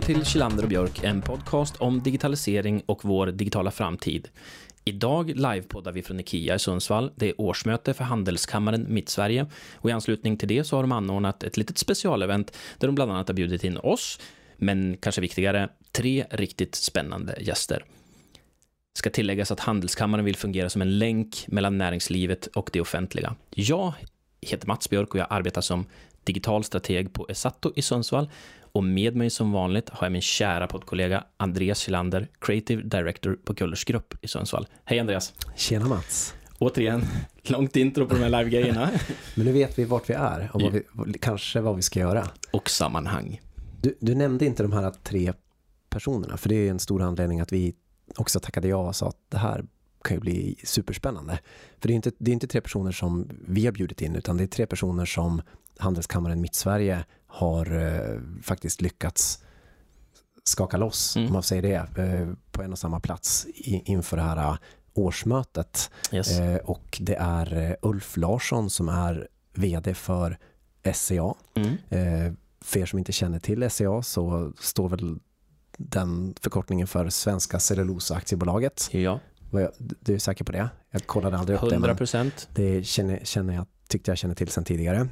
till Kilander och Björk, en podcast om digitalisering och vår digitala framtid. Idag livepoddar vi från IKEA i Sundsvall. Det är årsmöte för Handelskammaren Mittsverige och i anslutning till det så har de anordnat ett litet specialevent där de bland annat har bjudit in oss, men kanske viktigare, 3 riktigt spännande gäster. Ska tilläggas att Handelskammaren vill fungera som en länk mellan näringslivet och det offentliga. Jag heter Mats Björk och jag arbetar som digital strateg på Esato i Sundsvall. Och med mig som vanligt har jag min kära poddkollega Andreas Kilander, Creative Director på Kullers Grupp i Sundsvall. Hej Andreas. Tjena Mats. Återigen, långt intro på de här live-grejerna. Men nu vet vi vart vi är och kanske vad vi ska göra. Och sammanhang. Du nämnde inte de här 3 personerna, för det är en stor anledning att vi också tackade ja och sa att det här kan ju bli superspännande. För det är inte 3 personer som vi har bjudit in, utan det är 3 personer som Handelskammaren Mittsverige har faktiskt lyckats skaka loss, om man säger det, på en och samma plats inför det här årsmötet. Yes. Och det är Ulf Larsson som är vd för SCA. För er som inte känner till SCA så står väl den förkortningen för Svenska Cellulosa Aktiebolaget. Ja. Du är säker på det? Jag kollade aldrig upp 100%. det, men tyckte jag kände till sedan tidigare.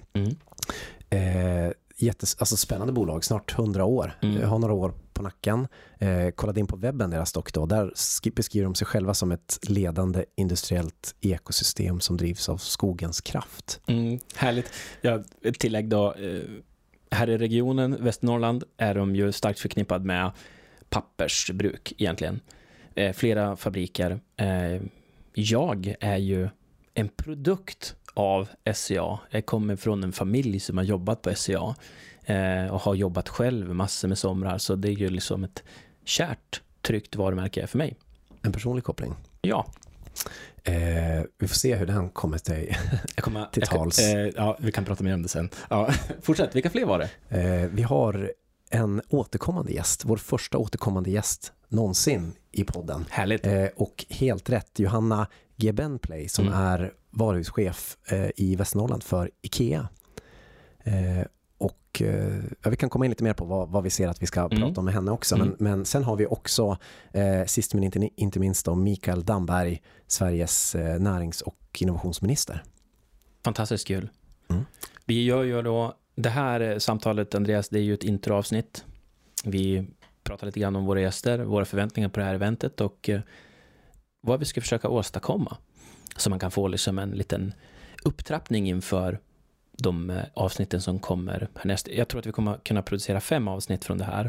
Alltså spännande bolag, snart 100 år. Jag har några år på nacken. Kollade in på webben deras dock då. Där beskriver de sig själva som ett ledande industriellt ekosystem som drivs av skogens kraft. Härligt. Ja, ett tillägg då. Här i regionen, Västernorrland, är de ju starkt förknippad med pappersbruk egentligen. Flera fabriker. Jag är ju en produkt av SCA. Jag kommer från en familj som har jobbat på SCA och har jobbat själv massor med somrar, så det är ju liksom ett kärt, tryggt varumärke för mig. En personlig koppling. Ja. Vi får se hur den kommer till tals. Ja, vi kan prata mer om det sen. Ja, fortsätt, vilka fler var det? Vi har en återkommande gäst, vår första återkommande gäst någonsin i podden. Härligt. Och helt rätt, Johanna G. Benplay som är varuhuschef i Västernorrland för IKEA. Och vi kan komma in lite mer på vad vi ser att vi ska prata om med henne också. Men sen har vi också, sist men inte minst då, Mikael Damberg, Sveriges närings- och innovationsminister. Fantastiskt kul. Vi gör ju då det här samtalet, Andreas, det är ju ett introavsnitt. Vi pratar lite grann om våra gäster, våra förväntningar på det här eventet och vad vi ska försöka åstadkomma. Så man kan få liksom en liten upptrappning inför de avsnitten som kommer härnäst. Jag tror att vi kommer kunna producera 5 avsnitt från det här.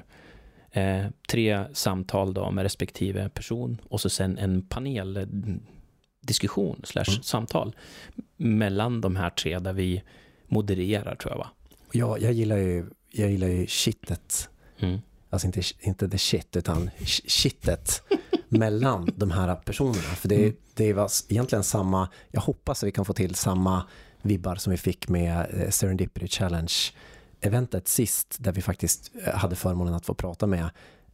3 samtal då med respektive person och så sen en paneldiskussion / samtal mellan de här 3 där vi modererar, tror jag, va? Ja, jag gillar ju shitet. Alltså inte the shit, utan shitet mellan de här personerna. För det var egentligen samma, jag hoppas att vi kan få till samma vibbar som vi fick med Serendipity Challenge-eventet sist, där vi faktiskt hade förmånen att få prata med,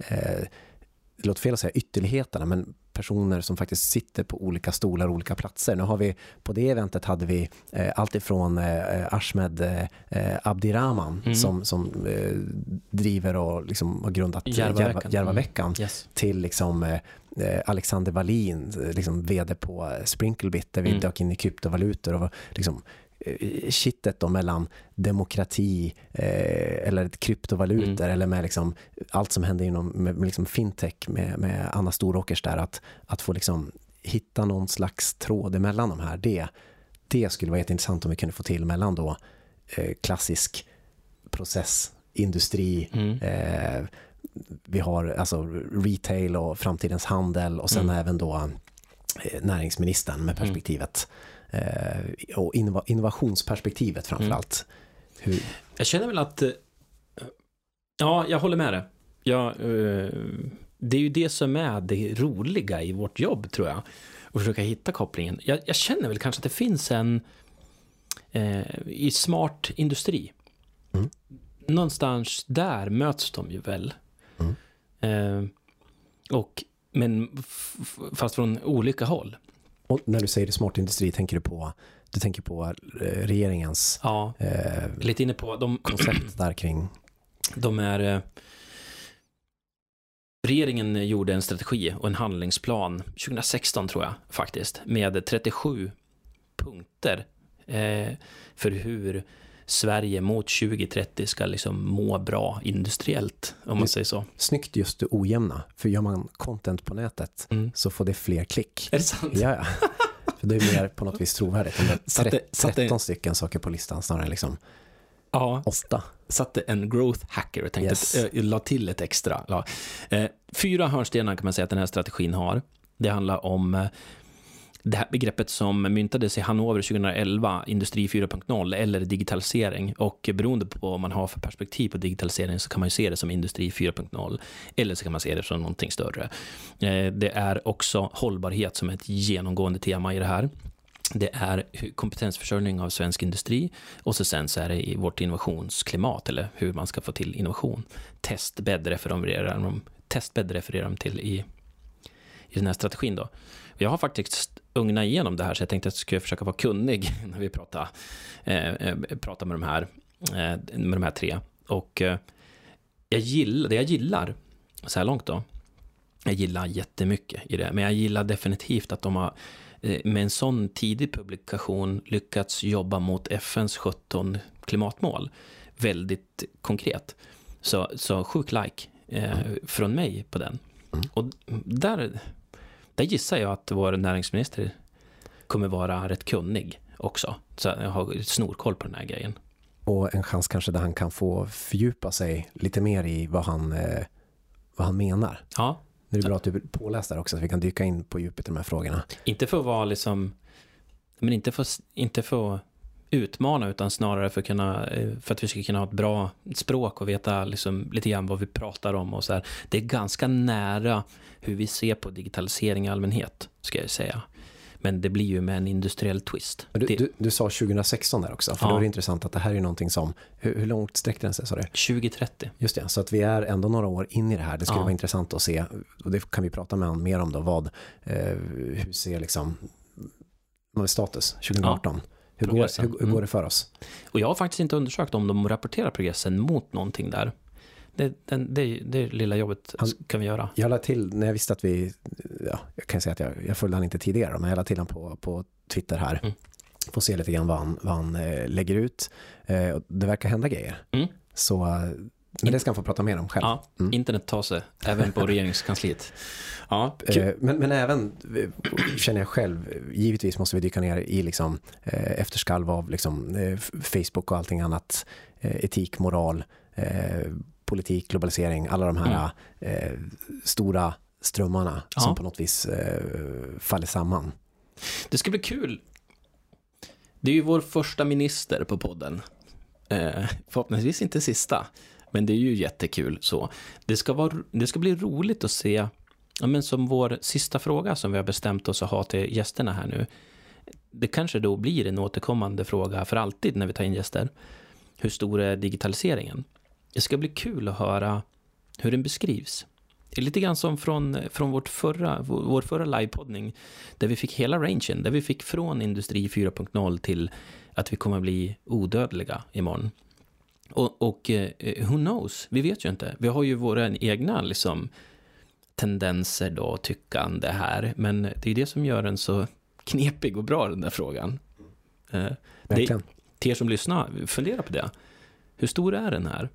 det låter fel att säga ytterligheterna, men personer som faktiskt sitter på olika stolar och olika platser. Nu har vi, på det eventet hade vi allt ifrån Ahmed Abdirahman som driver och liksom har grundat Järvaveckan till liksom Alexander Wallin, liksom vd på Sprinklebit, där vi dök in i kryptovalutor och liksom kittet då mellan demokrati eller kryptovalutor eller med liksom allt som händer inom med liksom fintech med Anna Storåkers där, att få liksom hitta någon slags tråd emellan de här, det skulle vara jätteintressant om vi kunde få till mellan då klassisk process, industri, vi har alltså retail och framtidens handel och sen även då näringsministern med perspektivet och innovationsperspektivet framförallt. Jag känner väl att ja, jag håller med dig. Det är ju det som är det roliga i vårt jobb, tror jag, att försöka hitta kopplingen. Jag känner väl kanske att det finns en i smart industri. Någonstans där möts de ju väl. Men fast från olika håll. Och när du säger det smart industri, tänker du på regeringens lite inne på de koncept där kring. De är Regeringen gjorde en strategi och en handlingsplan 2016 tror jag faktiskt, med 37 punkter för hur Sverige mot 2030 ska liksom må bra industriellt, om man säger så. Snyggt just det ojämna, för gör man content på nätet så får det fler klick. Är det sant? Ja. För det är mer på något vis trovärdigt. Om det är 13 stycken saker på listan snarare liksom 8. Satte en growth hacker och tänkte att jag la till ett extra. Ja. 4 hörnstenar kan man säga att den här strategin har. Det handlar om det här begreppet som myntades i Hannover 2011, industri 4.0 eller digitalisering, och beroende på vad man har för perspektiv på digitalisering så kan man ju se det som industri 4.0 eller så kan man se det som någonting större. Det är också hållbarhet som ett genomgående tema i det här. Det är kompetensförsörjning av svensk industri och sen så är det i vårt innovationsklimat eller hur man ska få till innovation. Testbädd refererar de till i den här strategin då. Jag har faktiskt ugnat igenom det här så jag tänkte att jag skulle försöka vara kunnig när vi pratar med de här 3. Och jag gillar så här långt då. Jag gillar jättemycket i det, men jag gillar definitivt att de har med en sån tidig publikation lyckats jobba mot FNs 17 klimatmål väldigt konkret. Så sjuk like från mig på den. Och där gissar jag att vår näringsminister kommer vara rätt kunnig också. Så jag har snorkoll på den här grejen. Och en chans kanske där han kan få fördjupa sig lite mer i vad han menar. Ja. Det är bra att du påläst där också så vi kan dyka in på djupet i de här frågorna. Inte för att vara liksom, men inte för att utmana utan snarare för att vi ska kunna ha ett bra språk och veta liksom lite grann vad vi pratar om och så här. Det är ganska nära hur vi ser på digitalisering i allmänhet, ska jag säga. Men det blir ju med en industriell twist. Du sa 2016 där också, för då är det intressant att det här är någonting som, hur långt sträckte den sig, sa du? 2030. Just det, så att vi är ändå några år in i det här. Det skulle vara intressant att se, och det kan vi prata med mer om då, hur ser liksom status 2018? Hur går det för oss? Och jag har faktiskt inte undersökt om de rapporterar progressen mot någonting där. Det lilla jobbet kan vi göra. Jag lade till, när jag visste att jag kan säga att jag följde han inte tidigare, men jag lade till han på Twitter här. Får se lite grann vad han lägger ut. Det verkar hända grejer. Så, men det ska han få prata mer om själv. Ja, internet tar sig, även på regeringskansliet. Ja, men även, känner jag själv, givetvis måste vi dyka ner i liksom, efterskalv av liksom, Facebook och allting annat. Etik, moral, politik, globalisering, alla de här stora strömmarna som på något vis faller samman. Det ska bli kul. Det är ju vår första minister på podden. Förhoppningsvis inte sista, men det är ju jättekul så. Det ska bli roligt att se, men som vår sista fråga som vi har bestämt oss att ha till gästerna här nu. Det kanske då blir en återkommande fråga för alltid när vi tar in gäster. Hur stor är digitaliseringen? Det ska bli kul att höra hur den beskrivs. Det är lite grann som från vår förra livepoddning där vi fick hela rangen, där vi fick från industri 4.0 till att vi kommer att bli odödliga imorgon. Och who knows? Vi vet ju inte. Vi har ju våra egna liksom, tendenser då, tyckande här, men det är det som gör den så knepig och bra, den där frågan. Till er som lyssnar, fundera på det. Hur stor är den här?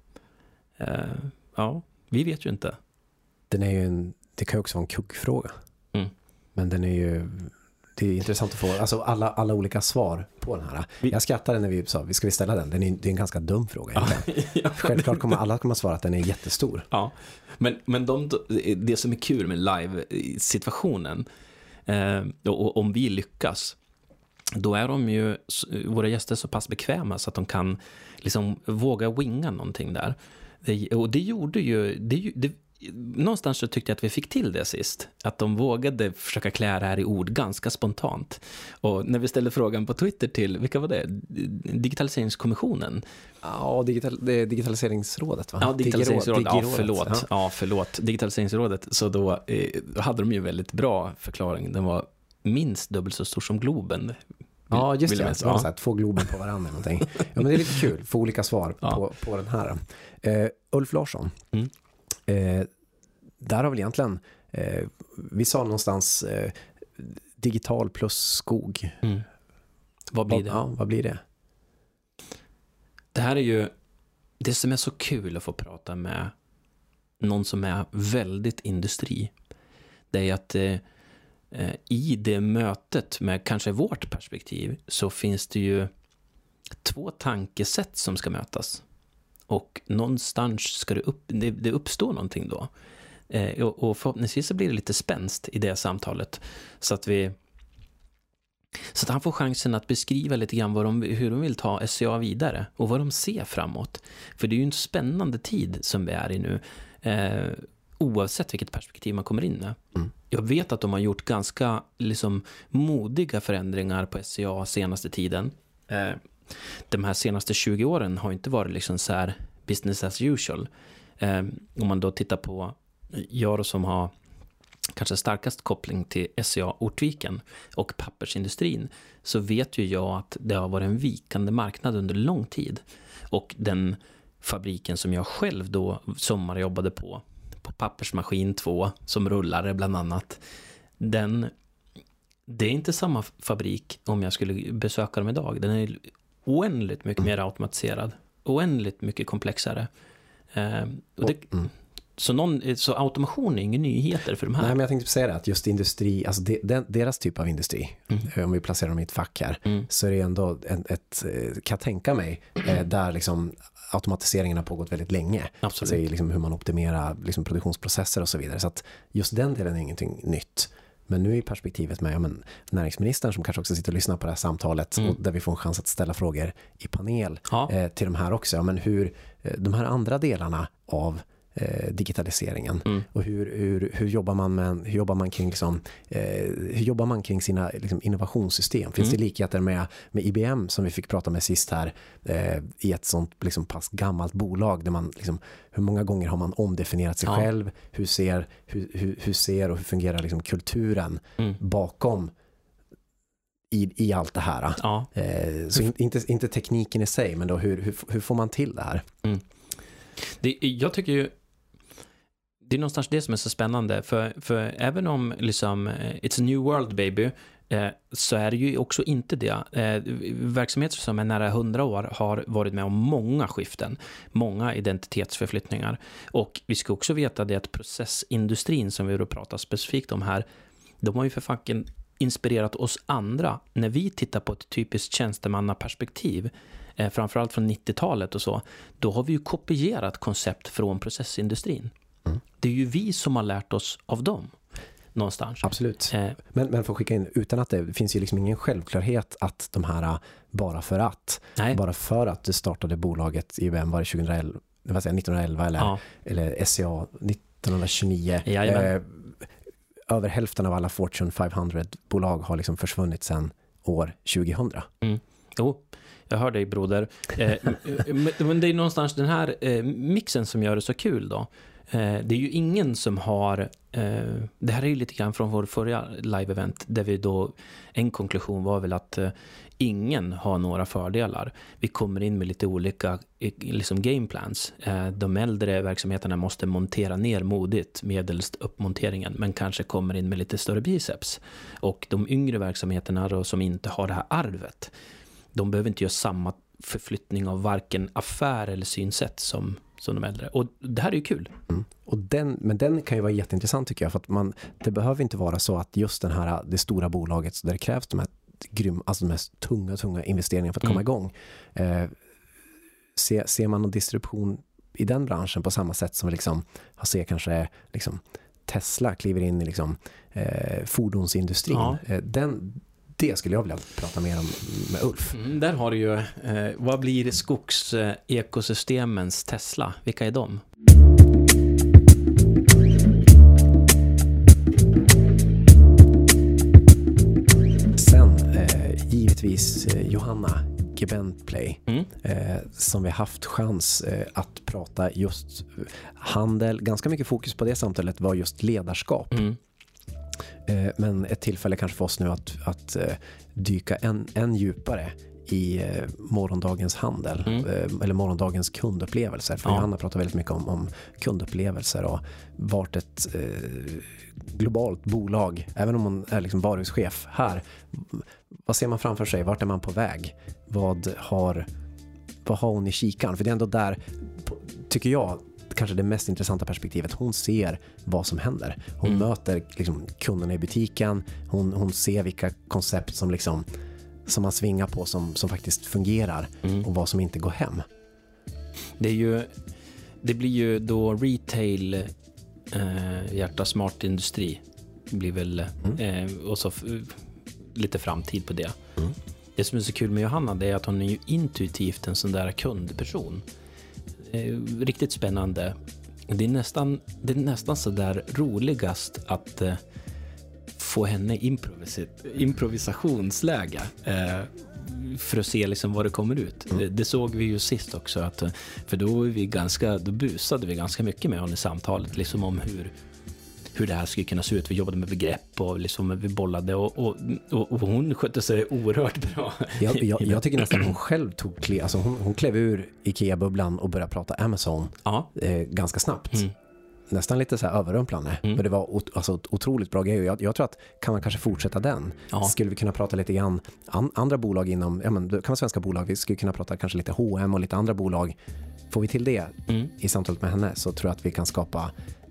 Vi vet ju inte. Den är ju det kan ju också vara en kuggfråga. Men den är ju, det är intressant att få alltså alla olika svar på den här. Jag skrattade när vi sa, ska vi ställa den? Det är en ganska dum fråga. Självklart kommer alla svara att den är jättestor. Ja, men det som är kul med live-situationen, och om vi lyckas, då är de ju, våra gäster, så pass bekväma så att de kan liksom våga winga någonting där. Och det gjorde ju, någonstans så tyckte jag att vi fick till det sist. Att de vågade försöka klä det här i ord ganska spontant. Och när vi ställde frågan på Twitter till, vilka var det? Digitaliseringskommissionen? Ja, det är Digitaliseringsrådet, va? Ja, Digitaliseringsrådet. Förlåt. Digitaliseringsrådet. Så då hade de ju väldigt bra förklaring. Den var minst dubbelt så stor som Globen. Ja, just det. Så här, 2 Globen på varandra någonting. Ja, men det är lite kul. Få olika svar på den här. Ulf Larsson. där har väl egentligen vi sa någonstans digital plus skog. Vad blir det? Ja, vad blir det? Det här är ju det som är så kul att få prata med någon som är väldigt industri. Det är att i det mötet med kanske vårt perspektiv så finns det ju 2 tankesätt som ska mötas. Och någonstans ska det uppstå någonting då. Och förhoppningsvis så blir det lite spänst i det samtalet. Så att han får chansen att beskriva lite grann hur de vill ta SCA vidare och vad de ser framåt. För det är ju en spännande tid som vi är i nu. Oavsett vilket perspektiv man kommer in med. Jag vet att de har gjort ganska liksom modiga förändringar på SCA senaste tiden. De här senaste 20 åren har inte varit liksom så här business as usual. Om man då tittar på jag som har kanske starkast koppling till SCA Ortviken och pappersindustrin, så vet ju jag att det har varit en vikande marknad under lång tid. Och den fabriken som jag själv då sommarjobbade på Pappersmaskin 2 som rullare bland annat, det är inte samma fabrik om jag skulle besöka dem idag. Den är oändligt mycket mer automatiserad, oändligt mycket komplexare. Så automation är ingen nyheter för de här. Nej, men jag tänkte säga det, att just industri, alltså deras typ av industri, om vi placerar dem i ett fack här, så är det ändå kan jag tänka mig, där liksom automatiseringen har pågått väldigt länge. Absolut. Alltså liksom hur man optimerar liksom produktionsprocesser och så vidare. Så att just den delen är ingenting nytt. Men nu är perspektivet med näringsministern som kanske också sitter och lyssnar på det här samtalet och där vi får en chans att ställa frågor i panel till de här också. Men hur de här andra delarna av digitaliseringen och hur jobbar man kring liksom, hur jobbar man kring sina liksom, innovationssystem? Finns det likheter med IBM som vi fick prata med sist här, i ett sånt liksom pass gammalt bolag där man liksom, hur många gånger har man omdefinierat sig själv? Hur ser och hur fungerar liksom kulturen bakom i allt det här? Så inte tekniken i sig, men då hur får man till det här? Jag tycker ju det är någonstans det som är så spännande, för även om liksom it's a new world baby, så är det ju också inte det. Verksamheter som är nära 100 år har varit med om många skiften, många identitetsförflyttningar, och vi ska också veta det att processindustrin som vi då pratar specifikt om här, de har ju för facken inspirerat oss andra när vi tittar på ett typiskt tjänstemannaperspektiv, framförallt från 90-talet och så, då har vi ju kopierat koncept från processindustrin. Det är ju vi som har lärt oss av dem någonstans. Absolut. Men för att skicka in, utan att det finns ju liksom ingen självklarhet att de här bara för att det startade bolaget IBM var det 1911 eller SCA 1929. Över hälften av alla Fortune 500-bolag har liksom försvunnit sedan år 2000. Jo, jag hör dig broder. Men det är någonstans den här mixen som gör det så kul då. Det är ju ingen som har det här är ju lite grann från vår förra live-event där vi då, en konklusion var väl att ingen har några fördelar. Vi kommer in med lite olika liksom gameplans. De äldre verksamheterna måste montera ner modigt medelst uppmonteringen, men kanske kommer in med lite större biceps. Och de yngre verksamheterna då, som inte har det här arvet, de behöver inte göra samma förflyttning av varken affär eller synsätt som de äldre. Och det här är ju kul. Och men den kan ju vara jätteintressant tycker jag, för att det behöver inte vara så att just det stora bolaget där det krävs de här de här tunga investeringarna för att komma igång. Ser man någon distribution i den branschen på samma sätt som vi liksom ser kanske liksom Tesla kliver in i liksom fordonsindustrin. Det skulle jag vilja prata mer om med Ulf. Där har du ju, vad blir skogsekosystemens Tesla? Vilka är de? Sen givetvis Johanna Gebentplay som vi haft chans att prata just handel. Ganska mycket fokus på det samtalet var just ledarskap. Men ett tillfälle kanske för oss nu att dyka än djupare i morgondagens handel eller morgondagens kundupplevelser. För Johanna pratar väldigt mycket om kundupplevelser och vart ett globalt bolag, även om hon är liksom varuhuschef här, vad ser man framför sig? Vart är man på väg? Vad har hon i kikan? För det är ändå där, tycker jag, kanske det mest intressanta perspektivet. Hon ser vad som händer. Hon möter liksom kunderna i butiken. Hon ser vilka koncept som liksom som man svingar på som faktiskt fungerar och vad som inte går hem. Det blir ju då retail hjärta smart industri blir väl och så lite framtid på det. Det som är så kul med Johanna, det är att hon är ju intuitivt en sån där kundperson. Riktigt spännande. Det är nästan så där roligast att få henne improvisationsläge för att se liksom vad det kommer ut. Det såg vi ju sist också, för då busade vi ganska mycket med henne i samtalet liksom om hur det här skulle kunna se ut. Vi jobbade med begrepp och liksom vi bollade och hon skötte sig oerhört bra. Jag tycker nästan hon själv hon klev ur IKEA-bubblan och började prata Amazon ganska snabbt. Nästan lite så här överrumplande. Men det var otroligt bra grej. Jag tror att kan man kanske fortsätta den. Skulle vi kunna prata lite grann andra bolag inom, det kan vara svenska bolag. Vi skulle kunna prata kanske lite H&M och lite andra bolag. Får vi till det i samtalet med henne, så tror jag att vi kan skapa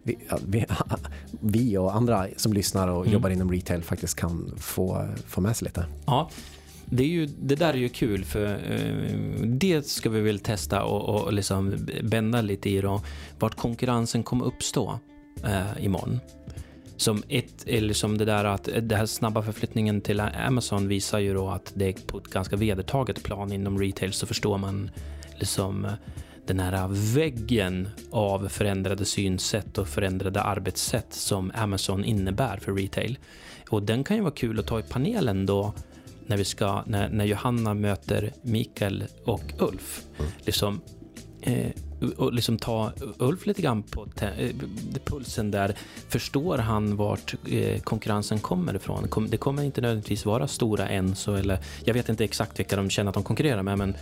vi och andra som lyssnar och jobbar inom retail faktiskt kan få med sig lite. Ja, det där är ju kul, för det ska vi väl testa och liksom bända lite i då, vart konkurrensen kommer uppstå imorgon. Eller som det där att det här snabba förflyttningen till Amazon visar ju då att det är på ett ganska vedertaget plan inom retail, så förstår man liksom den här väggen av förändrade synsätt och förändrade arbetssätt som Amazon innebär för retail. Och den kan ju vara kul att ta i panelen då när Johanna möter Mikael och Ulf. Och liksom ta Ulf lite grann på pulsen där. Förstår han vart konkurrensen kommer ifrån? Det kommer inte nödvändigtvis vara stora Enso, eller jag vet inte exakt vilka de känner att de konkurrerar med, men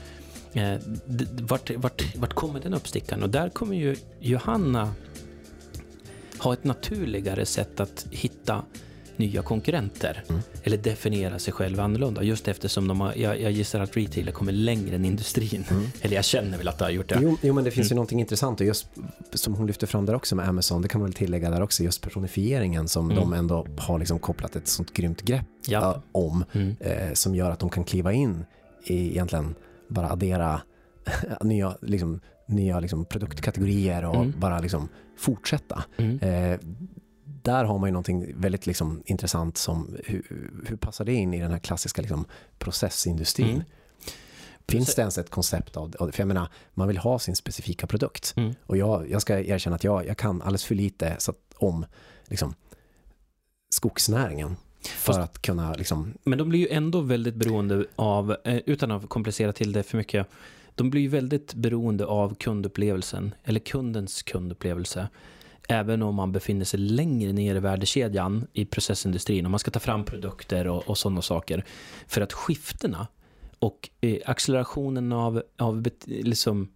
vart kommer den uppstickan? Och där kommer ju Johanna ha ett naturligare sätt att hitta nya konkurrenter eller definiera sig själv annorlunda, just eftersom jag gissar att retailer kommer längre än industrin. Eller jag känner väl att det har gjort det. Jo, men det finns ju någonting intressant, och just som hon lyfter fram där också med Amazon, det kan man väl tillägga där också, just personifieringen som de ändå har liksom kopplat ett sånt grymt grepp om, som gör att de kan kliva in i egentligen bara addera nya produktkategorier och bara liksom fortsätta. Där har man ju någonting väldigt liksom intressant som hur passar det in i den här klassiska liksom processindustrin? Finns det ens ett koncept av det? För jag menar, man vill ha sin specifika produkt. Och jag ska erkänna att jag kan alldeles för lite om liksom skogsnäringen för att kunna liksom... Men de blir ju ändå väldigt beroende av, utan att komplicera till det för mycket, de blir ju väldigt beroende av kundupplevelsen eller kundens kundupplevelse. Även om man befinner sig längre ner i värdekedjan i processindustrin, om man ska ta fram produkter och sådana saker. För att skiftena och accelerationen av liksom,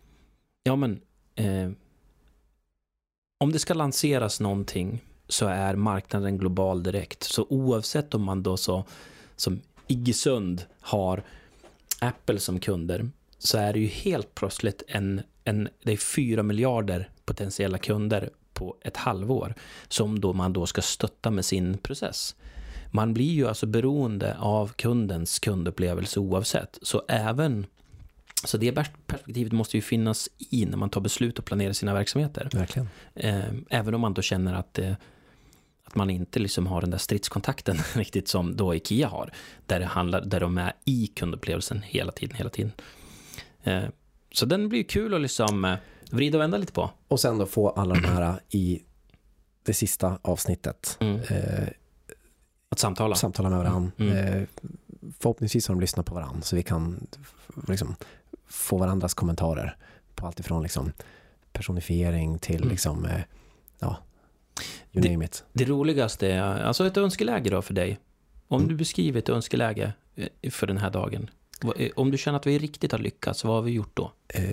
om det ska lanseras någonting så är marknaden global direkt. Så oavsett om man då som Iggesund har Apple som kunder, så är det ju helt plötsligt det är 4 miljarder potentiella kunder på ett halvår som man då ska stötta med sin process. Man blir ju alltså beroende av kundens kundupplevelse oavsett. Så det perspektivet måste ju finnas i när man tar beslut och planerar sina verksamheter. Verkligen. Även om man då känner att man inte liksom har den där stridskontakten riktigt som då IKEA har. Där de är i kundupplevelsen hela tiden. Så den blir kul att liksom vrida och vända lite på. Och sen då få alla de här i det sista avsnittet. Att samtala med varandra. Förhoppningsvis har de lyssnat på varandra, så vi kan liksom få varandras kommentarer på allt ifrån liksom personifiering till liksom you name it. Det roligaste är alltså ett önskeläge då för dig. Om du beskriver ett önskeläge för den här dagen, Om du känner att vi riktigt har lyckats, vad har vi gjort då?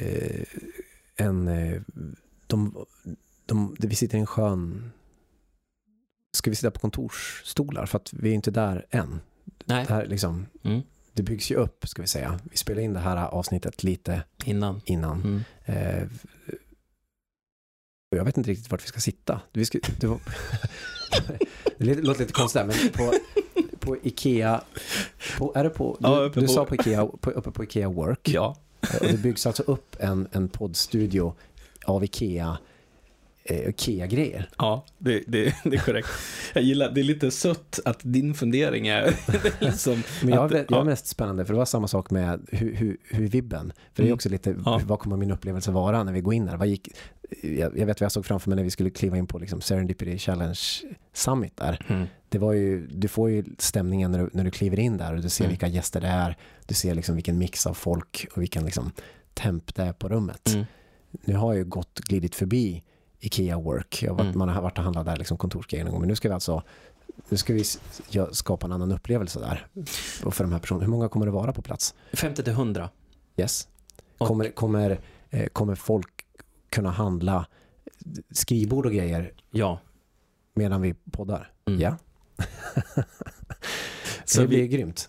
Vi sitter i en skön... Ska vi sitta på kontorsstolar? För att vi är inte där än. Nej. Det här liksom... Det byggs ju upp, ska vi säga. Vi spelar in det här avsnittet lite innan. Och jag vet inte riktigt vart vi ska sitta. Det låter lite konstigt där, men på Ikea... Du sa på Ikea, uppe på Ikea Work. Ja. Och det byggs alltså upp en poddstudio av Ikea-grejer. Ja, det är korrekt. Jag gillar, det är lite sött att din fundering är liksom... Men jag är mest spännande, för det var samma sak med hur vibben. För det är också lite, vad kommer min upplevelse vara när vi går in där? Jag vet vad jag såg framför mig när vi skulle kliva in på liksom Serendipity Challenge Summit där. Det var ju, du får ju stämningen när du kliver in där och du ser vilka gäster det är. Du ser liksom vilken mix av folk och vilken liksom temp det är på rummet. Nu har jag ju glidit förbi Ikea Work. Man har varit och handlat där liksom kontorsgrejer någon gång. Men nu ska vi skapa en annan upplevelse där. Och för de här personerna. Hur många kommer det vara på plats? 50-100. Yes. Kommer folk kunna handla skrivbord och grejer? Ja. Medan vi poddar? Ja. Så det blir grymt.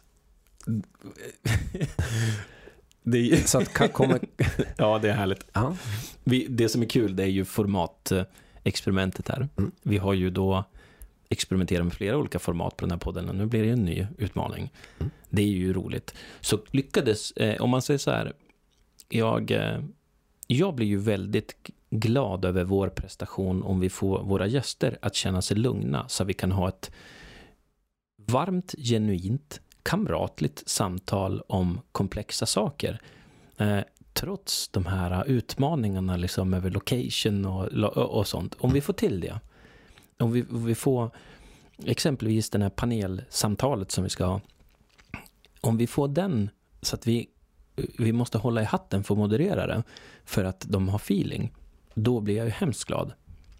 Så att ja, det är härligt. Ja. Det som är kul, det är ju formatexperimentet här. Vi har ju då experimenterat med flera olika format på den här podden och nu blir det en ny utmaning. Det är ju roligt. Så lyckades, om man säger så här, jag blir ju väldigt glad över vår prestation om vi får våra gäster att känna sig lugna så att vi kan ha ett varmt, genuint, kamratligt samtal om komplexa saker. Trots de här utmaningarna liksom över location och sånt. Om vi får till det. Om vi får exempelvis den här panelsamtalet som vi ska ha. Om vi får den så att vi måste hålla i hatten för att moderera det för att de har feeling. Då blir jag ju hemskt glad.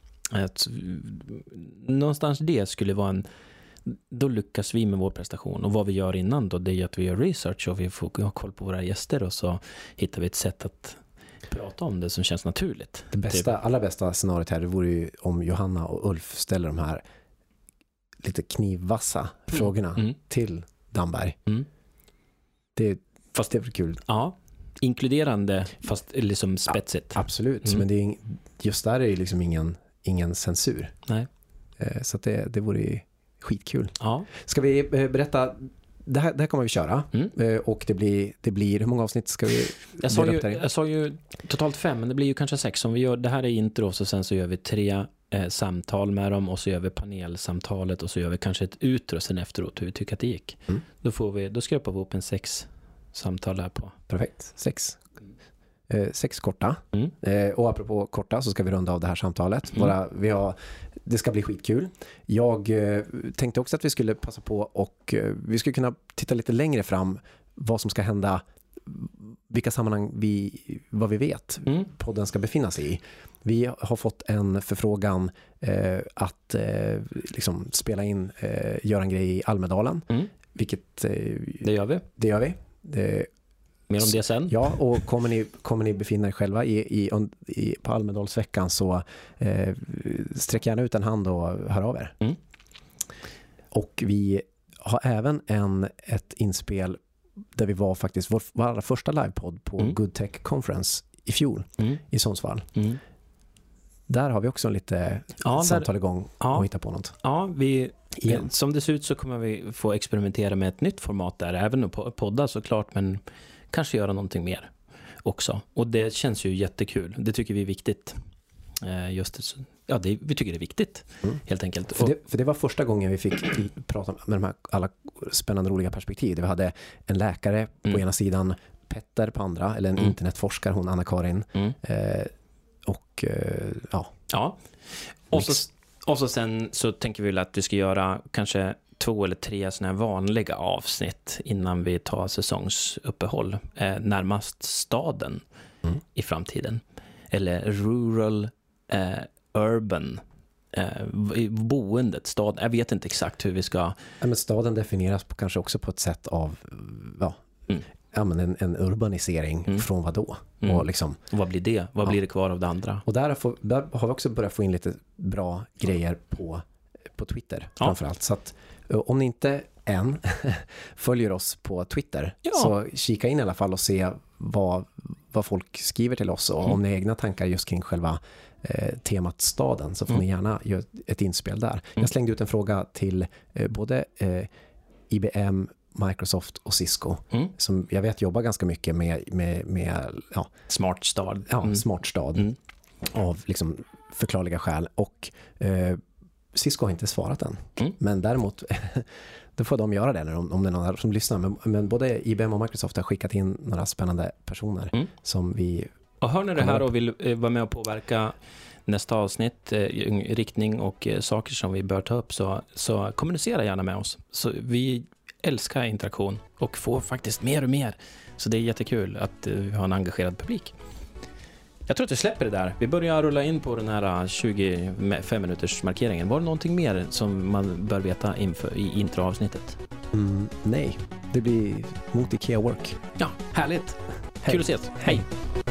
Någonstans det skulle vara då lyckas vi med vår prestation. Och vad vi gör innan då, det är att vi gör research och vi får ha koll på våra gäster och så hittar vi ett sätt att prata om det som känns naturligt. Allra bästa scenariot här, det vore ju om Johanna och Ulf ställer de här lite knivvassa frågorna till Damberg. Fast det är kul. Ja, inkluderande fast liksom spetsigt. Ja, absolut, men just där är det liksom ingen censur. Nej. Så att det vore ju skitkul. Ja. Ska vi berätta, det här kommer vi köra och det blir hur många avsnitt ska vi jag sa ju totalt 5, men det blir ju kanske 6 om vi gör, det här är intro och sen så gör vi 3 samtal med dem och så gör vi panelsamtalet och så gör vi kanske ett utro sen efteråt hur vi tycker att det gick. Då skrapar vi upp en 6 samtal här på. Perfekt, 6 korta. Och apropå korta så ska vi runda av det här samtalet. Det ska bli skitkul. Jag tänkte också att vi skulle passa på och vi skulle kunna titta lite längre fram vad som ska hända, vilka sammanhang vad vi vet podden ska befinna sig i. Vi har fått en förfrågan att liksom spela in, göra en grej i Almedalen. Vilket det gör vi. Mer om det sen. Ja, och kommer ni befinna er själva på Almedalsveckan så sträck gärna ut en hand och hör av er. Och vi har även ett inspel där vi var faktiskt vår allra första livepodd på Good Tech Conference i fjol i Sundsvall. Där har vi också lite samtal igång och hitta på något. Ja, som det ser ut så kommer vi få experimentera med ett nytt format där, även på poddar såklart, men kanske göra någonting mer också. Och det känns ju jättekul. Det tycker vi är viktigt. Vi tycker det är viktigt, helt enkelt. För det var första gången vi fick prata med de här alla spännande, roliga perspektiv. Vi hade en läkare på ena sidan, Petter på andra, eller en internetforskare, hon Anna-Karin. Ja. Och så sen så tänker vi att vi ska göra kanske 2 eller 3 såna här vanliga avsnitt innan vi tar säsongsuppehåll närmast staden i framtiden. Eller rural, urban, boendet, stad. Jag vet inte exakt hur vi ska... Ja, men staden definieras kanske också på ett sätt av men en urbanisering från vad då? Och liksom, och vad blir det? Vad blir det kvar av det andra? Och där har vi också börjat få in lite bra grejer på Twitter framförallt. Så att om ni inte än följer oss på Twitter så kika in i alla fall och se vad folk skriver till oss, och om ni har egna tankar just kring själva temat staden, så får ni gärna göra ett inspel där. Jag slängde ut en fråga till både IBM, Microsoft och Cisco som jag vet jobbar ganska mycket med smart stad. Smart stad av liksom förklarliga skäl, och Cisco har inte svarat än. Men däremot då får de göra det om det är någon som lyssnar. Men både IBM och Microsoft har skickat in några spännande personer som vi... Och hör ni det här och vill vara med och påverka nästa avsnitt, riktning och saker som vi bör ta upp, så kommunicera gärna med oss. Så vi älskar interaktion och får faktiskt mer och mer. Så det är jättekul att vi har en engagerad publik. Jag tror att vi släpper det där. Vi börjar rulla in på den här 25 minuters markeringen. Var det någonting mer som man bör veta inför i introavsnittet? Nej, det blir mot IKEA Work. Ja, härligt. Hej. Kul att ses. Hej.